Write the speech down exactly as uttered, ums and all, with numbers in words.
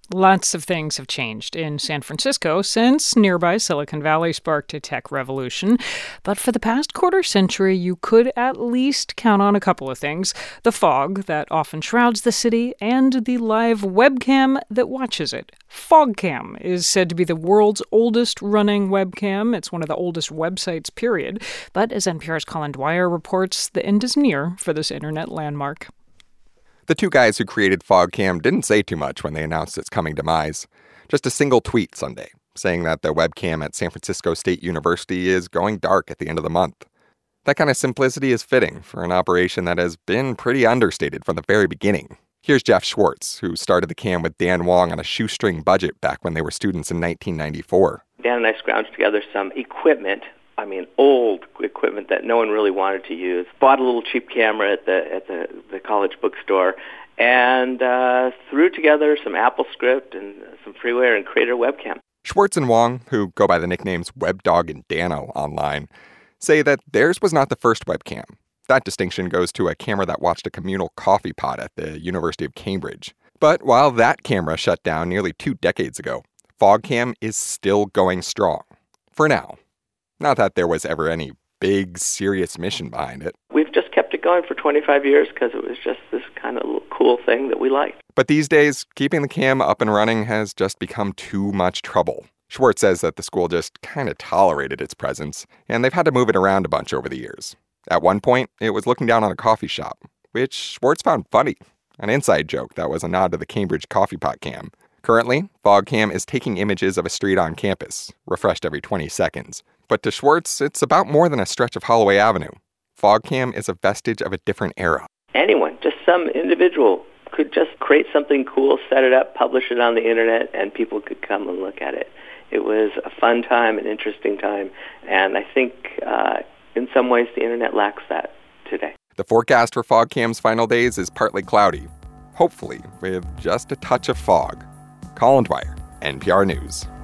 Lots of things have changed in San Francisco since nearby Silicon Valley sparked a tech revolution. But for the past quarter century, you could at least count on a couple of things: the fog that often shrouds the city and the live webcam that watches it. FogCam is said to be the world's oldest running webcam. It's one of the oldest websites, period. But as N P R's Colin Dwyer reports, the end is near for this internet landmark. The two guys who created FogCam didn't say too much when they announced its coming demise. Just a single tweet Sunday, saying that their webcam at San Francisco State University is going dark at the end of the month. That kind of simplicity is fitting for an operation that has been pretty understated from the very beginning. Here's Jeff Schwartz, who started the cam with Dan Wong on a shoestring budget back when they were students in nineteen ninety-four. Dan and I scrounged together some equipment. I mean, old equipment that no one really wanted to use. Bought a little cheap camera at the at the, the college bookstore and uh, threw together some AppleScript and some freeware and created a webcam. Schwartz and Wong, who go by the nicknames WebDog and Dano online, say that theirs was not the first webcam. That distinction goes to a camera that watched a communal coffee pot at the University of Cambridge. But while that camera shut down nearly two decades ago, FogCam is still going strong. For now. Not that there was ever any big, serious mission behind it. We've just kept it going for twenty-five years because it was just this kind of cool thing that we liked. But these days, keeping the cam up and running has just become too much trouble. Schwartz says that the school just kind of tolerated its presence, and they've had to move it around a bunch over the years. At one point, it was looking down on a coffee shop, which Schwartz found funny. An inside joke that was a nod to the Cambridge coffee pot cam. Currently, FogCam is taking images of a street on campus, refreshed every twenty seconds. But to Schwartz, it's about more than a stretch of Holloway Avenue. FogCam is a vestige of a different era. Anyone, just some individual, could just create something cool, set it up, publish it on the internet, and people could come and look at it. It was a fun time, an interesting time, and I think uh, in some ways the internet lacks that today. The forecast for FogCam's final days is partly cloudy, hopefully with just a touch of fog. Colin Dwyer, N P R News.